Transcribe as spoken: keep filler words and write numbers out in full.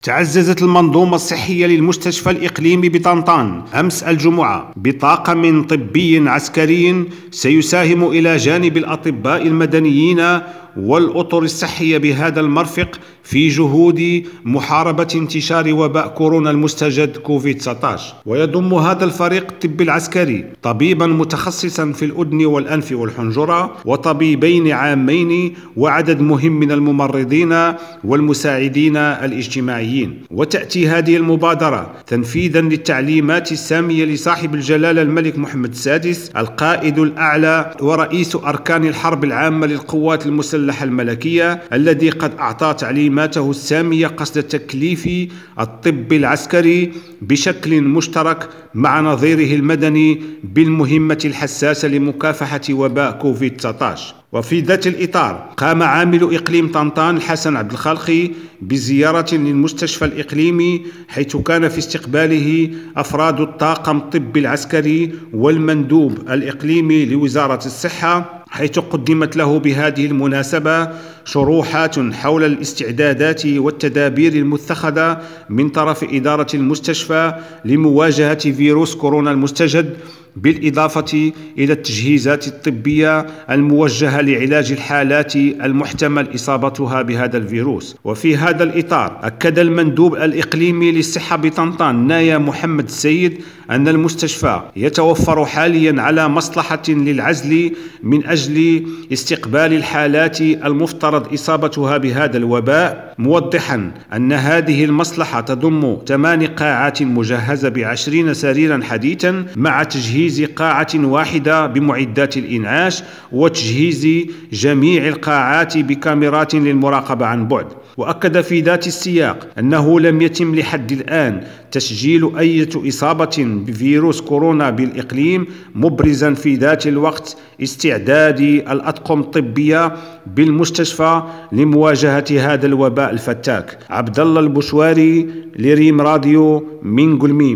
تعززت المنظومة الصحية للمستشفى الإقليمي بطنطان أمس الجمعة بطاقم طبي عسكري سيساهم إلى جانب الأطباء المدنيين والأطر الصحية بهذا المرفق في جهود محاربة انتشار وباء كورونا المستجد كوفيد تسعة عشر. ويضم هذا الفريق الطبي العسكري طبيبا متخصصا في الأذن والأنف والحنجرة وطبيبين عامين وعدد مهم من الممرضين والمساعدين الاجتماعيين. وتأتي هذه المبادرة تنفيذا للتعليمات السامية لصاحب الجلالة الملك محمد السادس القائد الأعلى ورئيس أركان الحرب العامة للقوات المسلحة الملكية، الذي قد أعطى تعليماته السامية قصد تكليف الطب العسكري بشكل مشترك مع نظيره المدني بالمهمة الحساسة لمكافحة وباء كوفيد تسعة عشر. وفي ذات الإطار قام عامل إقليم طنطان الحسن عبد الخالقي بزيارة للمستشفى الإقليمي، حيث كان في استقباله أفراد الطاقم الطبي العسكري والمندوب الإقليمي لوزارة الصحة، حيث قدمت له بهذه المناسبة شروحات حول الاستعدادات والتدابير المتخذة من طرف إدارة المستشفى لمواجهة فيروس كورونا المستجد، بالإضافة إلى التجهيزات الطبية الموجهة لعلاج الحالات المحتمل إصابتها بهذا الفيروس. وفي هذا الإطار أكد المندوب الإقليمي للصحة بطنطان نايا محمد السيد أن المستشفى يتوفر حاليا على مصلحة للعزل من أجل استقبال الحالات المفترض إصابتها بهذا الوباء، موضحا أن هذه المصلحة تضم ثمان قاعات مجهزة بعشرين سريرا حديثا مع تجهيز قاعة واحدة بمعدات الإنعاش وتجهيز جميع القاعات بكاميرات للمراقبة عن بعد. وأكد في ذات السياق أنه لم يتم لحد الآن تسجيل أي إصابة بفيروس كورونا بالإقليم، مبرزا في ذات الوقت استعداد الأطقم الطبية بالمستشفى لمواجهة هذا الوباء الفتاك. عبد الله البشواري لريم راديو من قلميم.